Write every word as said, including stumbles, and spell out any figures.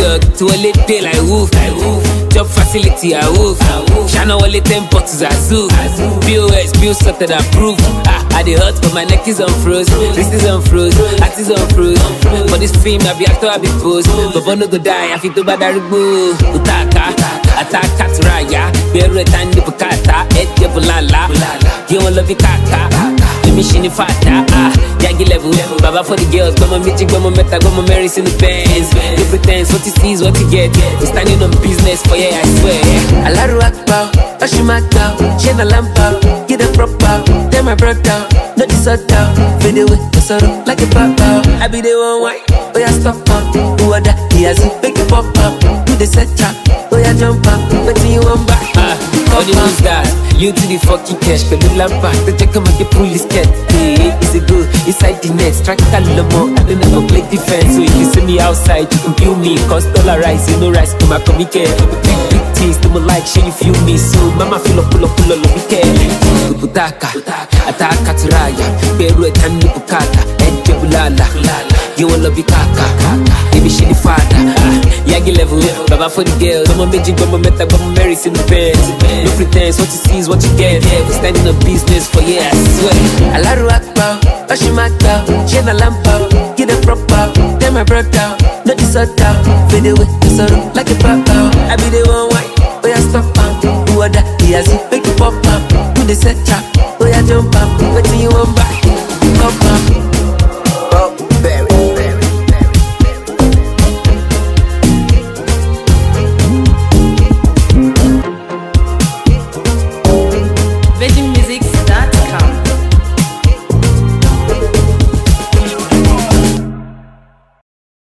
dog, to a late day like woof, like woof. Job facility, I woof. Shana only ten bottles, I zoo. P O S, bill sorted, approved. Ah, I dey hurt, but my neck is on froze. Wrist is on froze, heart is on froze. For this film, I be actor, I be pose. But no go die, I feel to bad aribo. Utaka, ataka turaya. Beru etandi bukata, et ye bulala. You won't love you kaka. Mission fata, ah, Yagi level. Baba for the girls, go my meeting, go my meta, go my marries in the bands. You pretend what you see is what you get. We standing on business for yeah, I swear. Alaru akbar, Ashimata, Shena lampa, get a proper. Tell my brother, no disorder. Fade away, the sorrow like a papa. I be the one white, oh yeah stop up. Who are that? He has a big pop up. Do the set trap, oh yeah jump up. But you want back? Ah, all the news that you to the fucking cash, but the lampa, the check come and get police cat. Hey, is it good? Inside the net, strike a little more. I don't never play defense, so if you see me outside, you can feel me. Cause dollar rise, you know rise, come back, come here. Big, big things, to my like, shit, you feel me. So, mama, feel up, pull up, pull up, let me care. Butaka, ataka turaya, beru etani bukata, ente bulala. You will love you kaka, baby, she the father. Yagi level, baba for the girls. Come on, magic, come on, meta, come on, marries in the bed. No pretense, what you see is what you get. We standing on business for yeah, I swear. Alaru akbar, Ashimata, Shena lampa, get a proper. Tell my brother, no disorder. Fade away, the sorrow like a papa. I be the one white, oh yeah stop up. Who are that? He has a big pop up. Do the set trap, oh yeah jump up. What do you want back? Pop up.